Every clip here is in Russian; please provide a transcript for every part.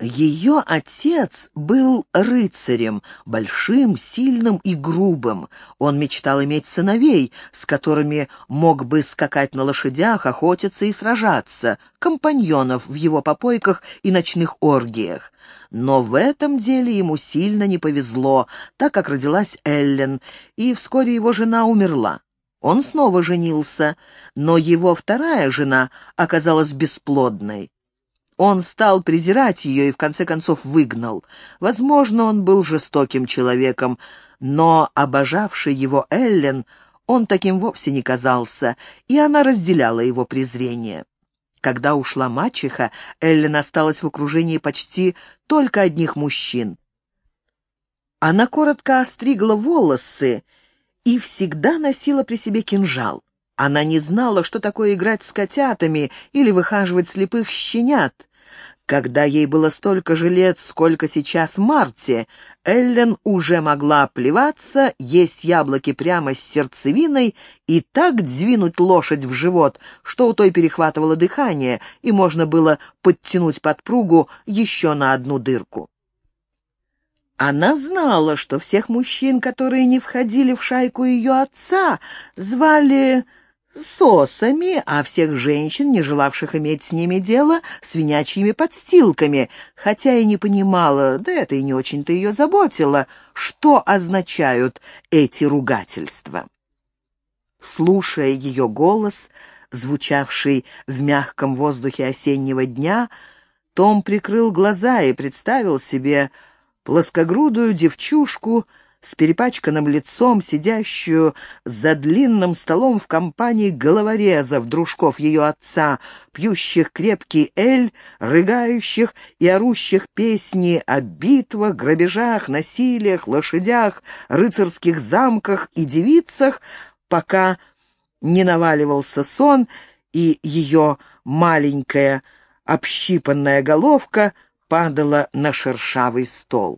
Ее отец был рыцарем, большим, сильным и грубым. Он мечтал иметь сыновей, с которыми мог бы скакать на лошадях, охотиться и сражаться, компаньонов в его попойках и ночных оргиях. Но в этом деле ему сильно не повезло, так как родилась Эллен, и вскоре его жена умерла. Он снова женился, но его вторая жена оказалась бесплодной. Он стал презирать ее и в конце концов выгнал. Возможно, он был жестоким человеком, но обожавший его Эллен он таким вовсе не казался, и она разделяла его презрение. Когда ушла мачеха, Эллен осталась в окружении почти только одних мужчин. Она коротко остригла волосы и всегда носила при себе кинжал. Она не знала, что такое играть с котятами или выхаживать слепых щенят. Когда ей было столько же лет, сколько сейчас Марте, Эллен уже могла плеваться, есть яблоки прямо с сердцевиной и так двинуть лошадь в живот, что у той перехватывало дыхание, и можно было подтянуть подпругу еще на одну дырку. Она знала, что всех мужчин, которые не входили в шайку ее отца, звали сосами, а всех женщин, не желавших иметь с ними дело, свинячьими подстилками, хотя и не понимала, да это и не очень-то ее заботило, что означают эти ругательства. Слушая ее голос, звучавший в мягком воздухе осеннего дня, Том прикрыл глаза и представил себе плоскогрудую девчушку с перепачканным лицом, сидящую за длинным столом в компании головорезов, дружков ее отца, пьющих крепкий эль, рыгающих и орущих песни о битвах, грабежах, насилиях, лошадях, рыцарских замках и девицах, пока не наваливался сон, и ее маленькая общипанная головка падала на шершавый стол.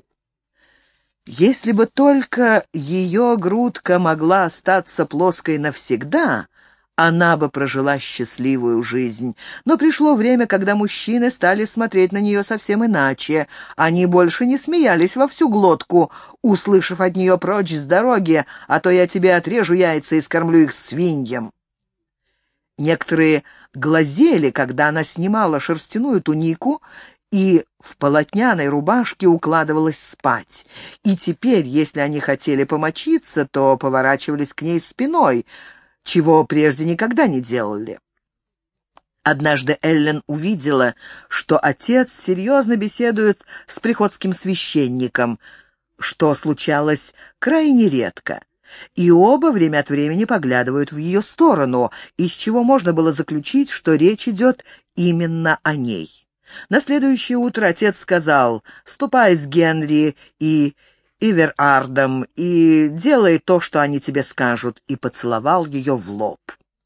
Если бы только ее грудка могла остаться плоской навсегда, она бы прожила счастливую жизнь. Но пришло время, когда мужчины стали смотреть на нее совсем иначе. Они больше не смеялись во всю глотку, услышав от нее: «Прочь с дороги, а то я тебе отрежу яйца и скормлю их свиньям». Некоторые глазели, когда она снимала шерстяную тунику и в полотняной рубашке укладывалась спать. И теперь, если они хотели помочиться, то поворачивались к ней спиной, чего прежде никогда не делали. Однажды Эллен увидела, что отец серьезно беседует с приходским священником, что случалось крайне редко. И оба время от времени поглядывают в ее сторону, из чего можно было заключить, что речь идет именно о ней. На следующее утро отец сказал: «Ступай с Генри и Иверардом и делай то, что они тебе скажут», и поцеловал ее в лоб.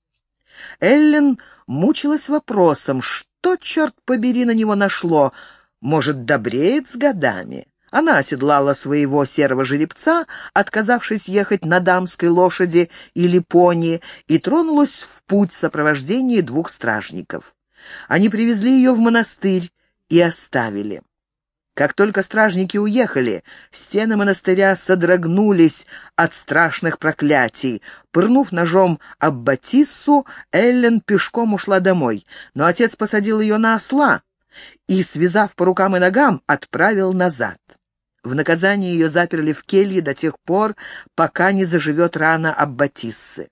Эллен мучилась вопросом, что, черт побери, на него нашло, может, добреет с годами. Она оседлала своего серого жеребца, отказавшись ехать на дамской лошади или пони, и тронулась в путь в сопровождении 2 стражников. Они привезли ее в монастырь и оставили. Как только стражники уехали, стены монастыря содрогнулись от страшных проклятий. Пырнув ножом об Батиссу, Эллен пешком ушла домой, но отец посадил ее на осла и, связав по рукам и ногам, отправил назад. В наказание ее заперли в келье до тех пор, пока не заживет рана Аббатиссы.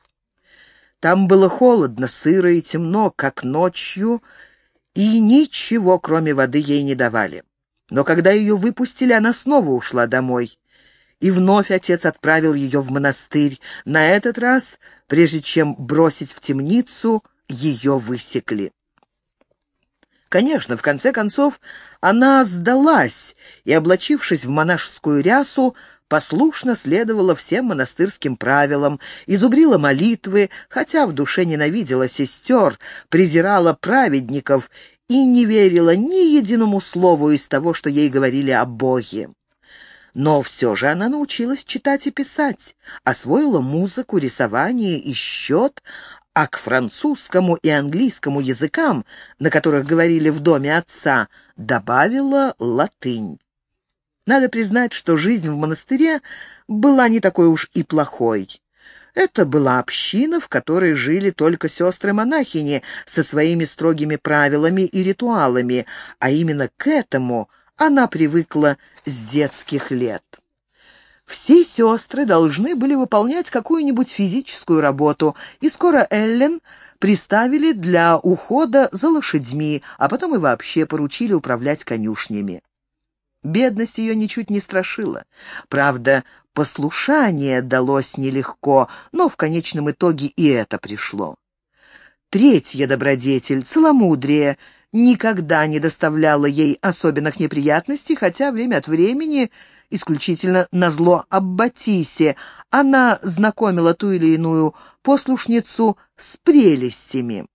Там было холодно, сыро и темно, как ночью, и ничего, кроме воды, ей не давали. Но когда ее выпустили, она снова ушла домой. И вновь отец отправил ее в монастырь. На этот раз, прежде чем бросить в темницу, ее высекли. Конечно, в конце концов, она сдалась и, облачившись в монашескую рясу, послушно следовала всем монастырским правилам, изубрила молитвы, хотя в душе ненавидела сестер, презирала праведников и не верила ни единому слову из того, что ей говорили о Боге. Но все же она научилась читать и писать, освоила музыку, рисование и счет, а к французскому и английскому языкам, на которых говорили в доме отца, добавила латынь. Надо признать, что жизнь в монастыре была не такой уж и плохой. Это была община, в которой жили только сестры-монахини со своими строгими правилами и ритуалами, а именно к этому она привыкла с детских лет. Все сестры должны были выполнять какую-нибудь физическую работу, и скоро Эллен приставили для ухода за лошадьми, а потом и вообще поручили управлять конюшнями. Бедность ее ничуть не страшила. Правда, послушание далось нелегко, но в конечном итоге и это пришло. Третья добродетель, целомудрие, никогда не доставляла ей особенных неприятностей, хотя время от времени, исключительно назло Аббатисе, она знакомила ту или иную послушницу с прелестями.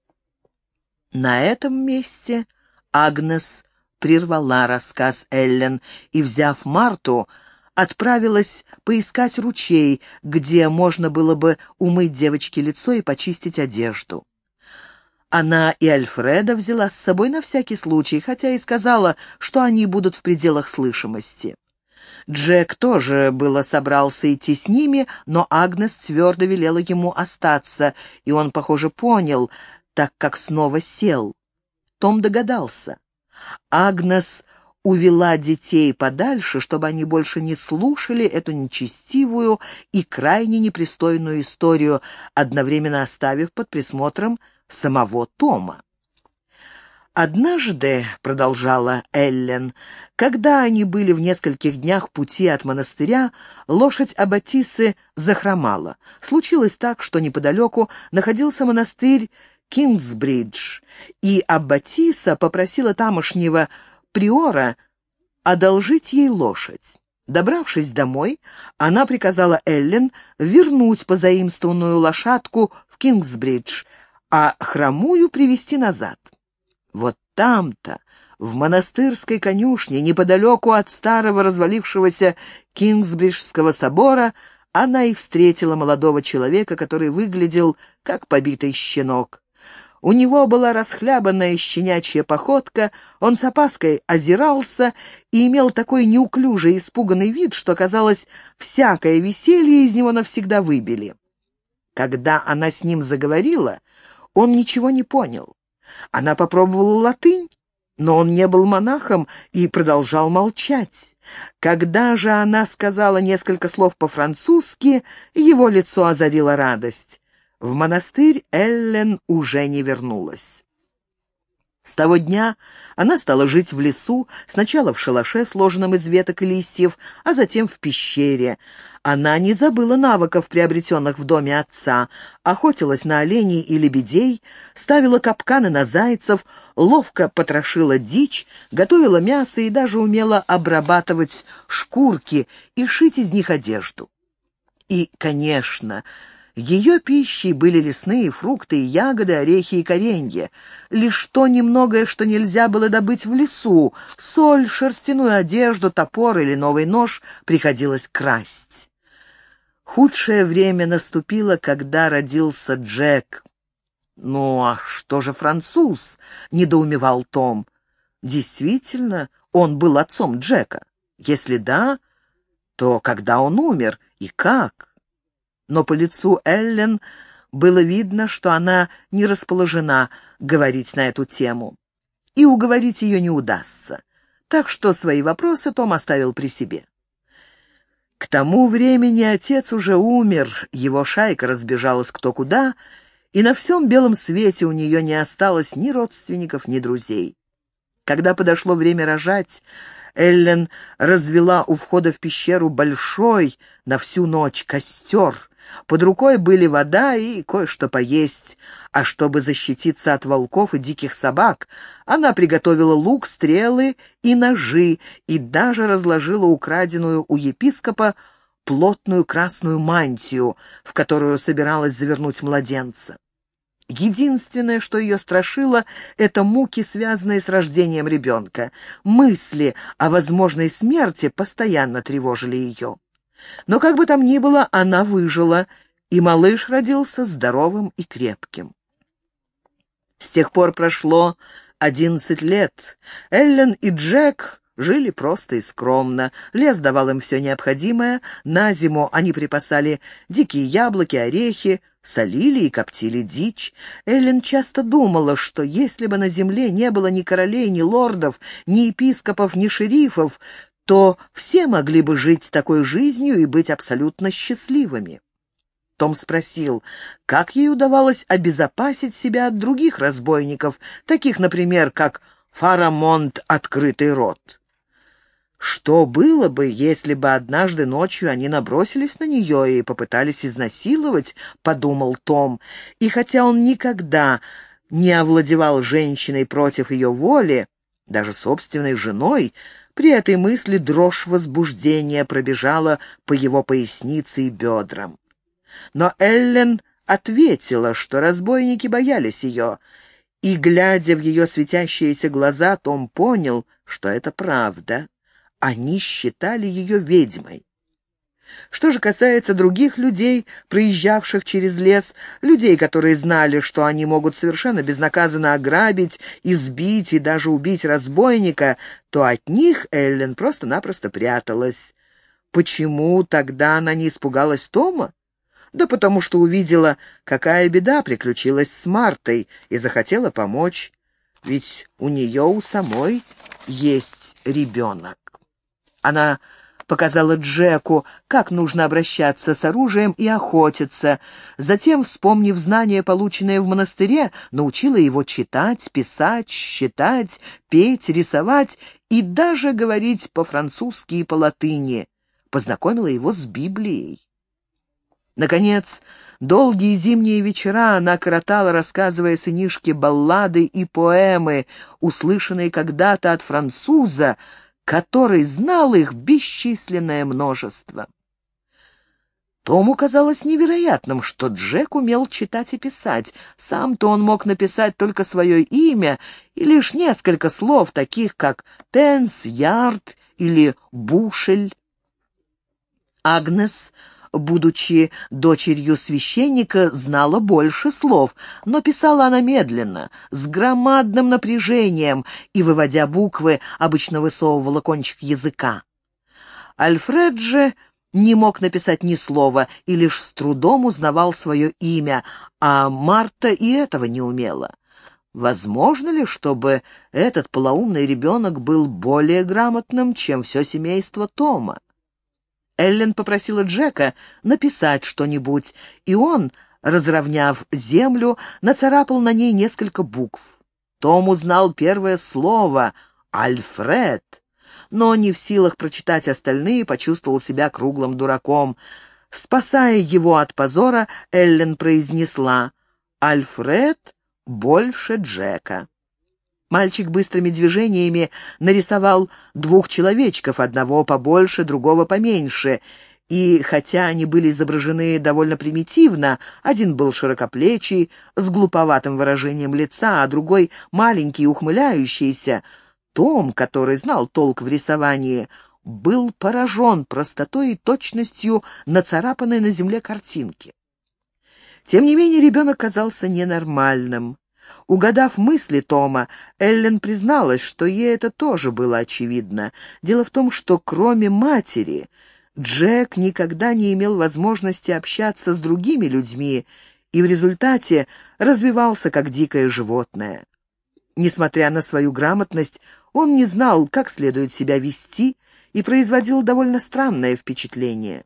На этом месте Агнес прервала рассказ Эллен и, взяв Марту, отправилась поискать ручей, где можно было бы умыть девочке лицо и почистить одежду. Она и Альфреда взяла с собой на всякий случай, хотя и сказала, что они будут в пределах слышимости. Джек тоже было собрался идти с ними, но Агнес твердо велела ему остаться, и он, похоже, понял, так как снова сел. Том догадался. Агнес увела детей подальше, чтобы они больше не слушали эту нечестивую и крайне непристойную историю, одновременно оставив под присмотром самого Тома. «Однажды, — продолжала Эллен, — когда они были в нескольких днях пути от монастыря, лошадь Аббатисы захромала. Случилось так, что неподалеку находился монастырь Кингсбридж, и Аббатиса попросила тамошнего приора одолжить ей лошадь. Добравшись домой, она приказала Эллен вернуть позаимствованную лошадку в Кингсбридж, а хромую привести назад. Вот там-то, в монастырской конюшне, неподалеку от старого развалившегося Кингсбриджского собора, она и встретила молодого человека, который выглядел как побитый щенок. У него была расхлябанная щенячья походка, он с опаской озирался и имел такой неуклюжий, испуганный вид, что, казалось, всякое веселье из него навсегда выбили. Когда она с ним заговорила, он ничего не понял. Она попробовала латынь, но он не был монахом и продолжал молчать. Когда же она сказала несколько слов по-французски, его лицо озарила радость. В монастырь Эллен уже не вернулась. С того дня она стала жить в лесу, сначала в шалаше, сложенном из веток и листьев, а затем в пещере. Она не забыла навыков, приобретенных в доме отца, охотилась на оленей и лебедей, ставила капканы на зайцев, ловко потрошила дичь, готовила мясо и даже умела обрабатывать шкурки и шить из них одежду. И, конечно, ее пищей были лесные фрукты и ягоды, орехи и коренья. Лишь то немногое, что нельзя было добыть в лесу, соль, шерстяную одежду, топор или новый нож, приходилось красть. Худшее время наступило, когда родился Джек. «Ну а что же француз?» — недоумевал Том. «Действительно, он был отцом Джека? Если да, то когда он умер и как?» Но по лицу Эллен было видно, что она не расположена говорить на эту тему. И уговорить ее не удастся. Так что свои вопросы Том оставил при себе. К тому времени отец уже умер, его шайка разбежалась кто куда, и на всем белом свете у нее не осталось ни родственников, ни друзей. Когда подошло время рожать, Эллен развела у входа в пещеру большой на всю ночь костер. Под рукой были вода и кое-что поесть, а чтобы защититься от волков и диких собак, она приготовила лук, стрелы и ножи и даже разложила украденную у епископа плотную красную мантию, в которую собиралась завернуть младенца. Единственное, что ее страшило, это муки, связанные с рождением ребенка. Мысли о возможной смерти постоянно тревожили ее. Но как бы там ни было, она выжила и малыш родился здоровым и крепким. С тех пор прошло 11 лет. Эллен и Джек жили просто и скромно. Лес давал им все необходимое. На зиму они припасали дикие яблоки, орехи, солили и коптили дичь. Эллен часто думала, что если бы на земле не было ни королей, ни лордов, ни епископов, ни шерифов, то все могли бы жить такой жизнью и быть абсолютно счастливыми. Том спросил, как ей удавалось обезопасить себя от других разбойников, таких, например, как Фарамонд Открытый Рот. Что было бы, если бы однажды ночью они набросились на нее и попытались изнасиловать, подумал Том, и хотя он никогда не овладевал женщиной против ее воли, даже собственной женой, при этой мысли дрожь возбуждения пробежала по его пояснице и бедрам. Но Эллен ответила, что разбойники боялись ее, и, глядя в ее светящиеся глаза, Том понял, что это правда. Они считали ее ведьмой. Что же касается других людей, проезжавших через лес, людей, которые знали, что они могут совершенно безнаказанно ограбить, избить и даже убить разбойника, то от них Эллен просто-напросто пряталась. Почему тогда она не испугалась Тома? Да потому что увидела, какая беда приключилась с Мартой, и захотела помочь, ведь у нее у самой есть ребенок. Она показала Джеку, как нужно обращаться с оружием и охотиться. Затем, вспомнив знания, полученные в монастыре, научила его читать, писать, считать, петь, рисовать и даже говорить по-французски и по-латыни. Познакомила его с Библией. Наконец, долгие зимние вечера она коротала, рассказывая сынишке баллады и поэмы, услышанные когда-то от француза, который знал их бесчисленное множество. Тому казалось невероятным, что Джек умел читать и писать. Сам-то он мог написать только свое имя и лишь несколько слов, таких как «пенс», «ярд» или «бушель». Агнес, будучи дочерью священника, знала больше слов, но писала она медленно, с громадным напряжением, и, выводя буквы, обычно высовывала кончик языка. Альфред же не мог написать ни слова и лишь с трудом узнавал свое имя, а Марта и этого не умела. Возможно ли, чтобы этот полоумный ребенок был более грамотным, чем все семейство Тома? Эллен попросила Джека написать что-нибудь, и он, разровняв землю, нацарапал на ней несколько букв. Том узнал первое слово «Альфред», но не в силах прочитать остальные, почувствовал себя круглым дураком. Спасая его от позора, Эллен произнесла «Альфред больше Джека». Мальчик быстрыми движениями нарисовал двух человечков, одного побольше, другого поменьше, и хотя они были изображены довольно примитивно, один был широкоплечий, с глуповатым выражением лица, а другой маленький и ухмыляющийся, Том, который знал толк в рисовании, был поражен простотой и точностью нацарапанной на земле картинки. Тем не менее, ребенок казался ненормальным. Угадав мысли Тома, Эллен призналась, что ей это тоже было очевидно. Дело в том, что кроме матери Джек никогда не имел возможности общаться с другими людьми и в результате развивался как дикое животное. Несмотря на свою грамотность, он не знал, как следует себя вести, и производил довольно странное впечатление.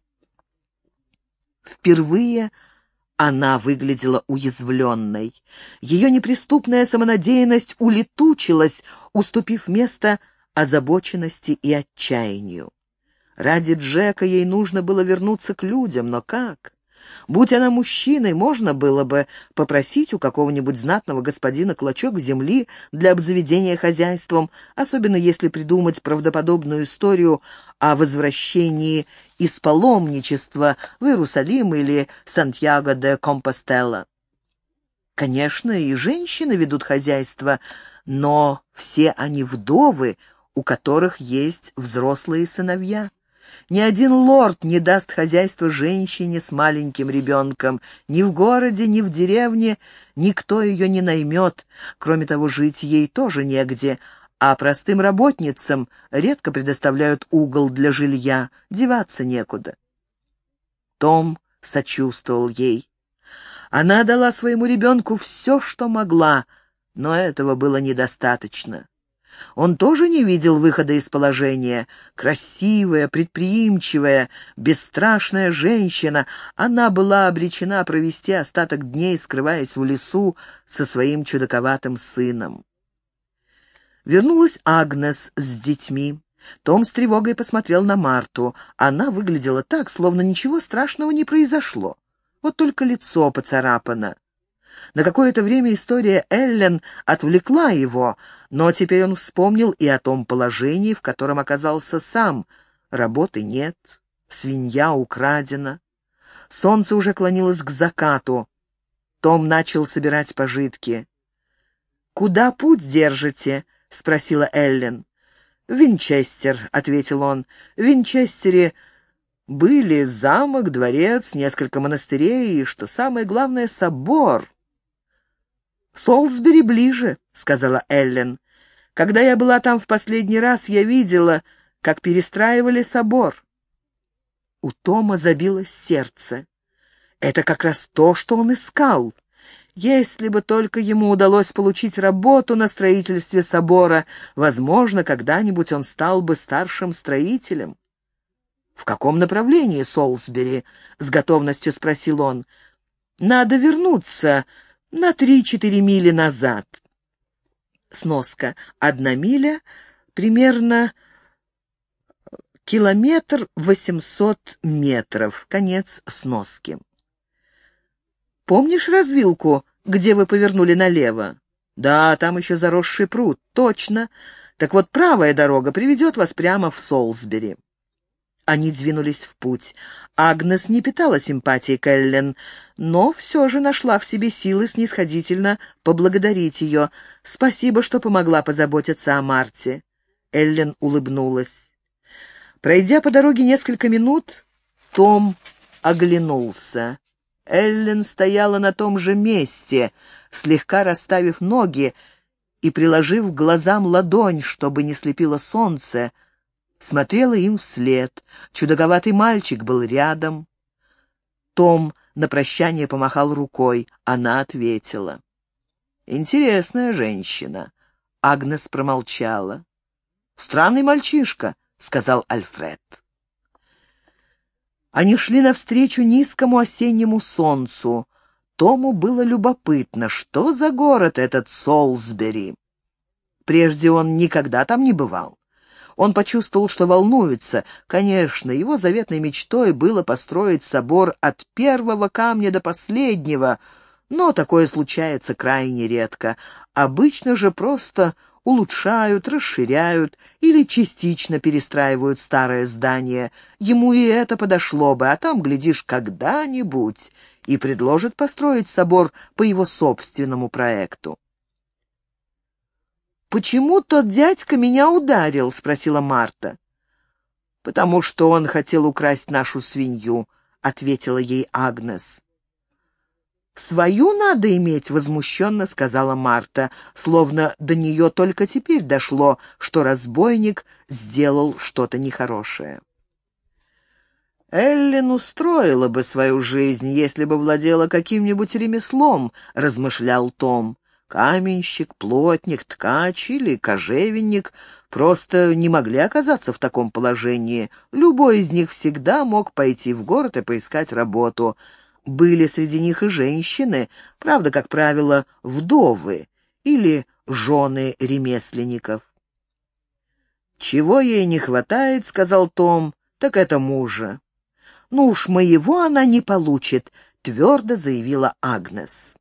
Впервые она выглядела уязвленной. Ее неприступная самонадеянность улетучилась, уступив место озабоченности и отчаянию. Ради Джека ей нужно было вернуться к людям, но как? Будь она мужчиной, можно было бы попросить у какого-нибудь знатного господина клочок земли для обзаведения хозяйством, особенно если придумать правдоподобную историю о возвращении из паломничества в Иерусалим или Сантьяго де Компостела. Конечно, и женщины ведут хозяйство, но все они вдовы, у которых есть взрослые сыновья. Ни один лорд не даст хозяйство женщине с маленьким ребенком. Ни в городе, ни в деревне никто ее не наймет. Кроме того, жить ей тоже негде, а простым работницам редко предоставляют угол для жилья, деваться некуда. Том сочувствовал ей. Она дала своему ребенку все, что могла, но этого было недостаточно. Он тоже не видел выхода из положения. Красивая, предприимчивая, бесстрашная женщина, она была обречена провести остаток дней, скрываясь в лесу со своим чудаковатым сыном. Вернулась Агнес с детьми. Том с тревогой посмотрел на Марту. Она выглядела так, словно ничего страшного не произошло. Вот только лицо поцарапано. На какое-то время история Эллен отвлекла его, но теперь он вспомнил и о том положении, в котором оказался сам. Работы нет, свинья украдена. Солнце уже клонилось к закату. Том начал собирать пожитки. «Куда путь держите?» — спросила Эллен. «В Винчестер», — ответил он. «В Винчестере были замок, дворец, несколько монастырей и, что самое главное, собор». «Солсбери ближе», — сказала Эллен. «Когда я была там в последний раз, я видела, как перестраивали собор». У Тома забилось сердце. Это как раз то, что он искал. Если бы только ему удалось получить работу на строительстве собора, возможно, когда-нибудь он стал бы старшим строителем. «В каком направлении Солсбери?» — с готовностью спросил он. «Надо вернуться на 3-4 мили назад». Сноска. 1 миля — примерно 1,800 метров. Конец сноски. «Помнишь развилку, где вы повернули налево?» «Да, там еще заросший пруд». «Точно. Так вот, правая дорога приведет вас прямо в Солсбери». Они двинулись в путь. Агнес не питала симпатии к Эллен, но все же нашла в себе силы снисходительно поблагодарить ее. «Спасибо, что помогла позаботиться о Марте». Эллен улыбнулась. Пройдя по дороге несколько минут, Том оглянулся. Эллен стояла на том же месте, слегка расставив ноги и приложив к глазам ладонь, чтобы не слепило солнце, смотрела им вслед. Чудаковатый мальчик был рядом. Том на прощание помахал рукой. Она ответила. «Интересная женщина». Агнес промолчала. «Странный мальчишка», — сказал Альфред. Они шли навстречу низкому осеннему солнцу. Тому было любопытно, что за город этот Солсбери. Прежде он никогда там не бывал. Он почувствовал, что волнуется. Конечно, его заветной мечтой было построить собор от первого камня до последнего, но такое случается крайне редко. Обычно же просто улучшают, расширяют или частично перестраивают старое здание. Ему и это подошло бы, а там, глядишь, когда-нибудь и предложат построить собор по его собственному проекту. «Почему тот дядька меня ударил?» — спросила Марта. «Потому что он хотел украсть нашу свинью», — ответила ей Агнес. «Свою надо иметь», — возмущенно сказала Марта, словно до нее только теперь дошло, что разбойник сделал что-то нехорошее. «Эллен устроила бы свою жизнь, если бы владела каким-нибудь ремеслом», — размышлял Том. «Каменщик, плотник, ткач или кожевенник просто не могли оказаться в таком положении. Любой из них всегда мог пойти в город и поискать работу. Были среди них и женщины, правда, как правило, вдовы или жены ремесленников». «Чего ей не хватает, — сказал Том, — так это мужа». «Ну уж моего она не получит», — твердо заявила Агнес.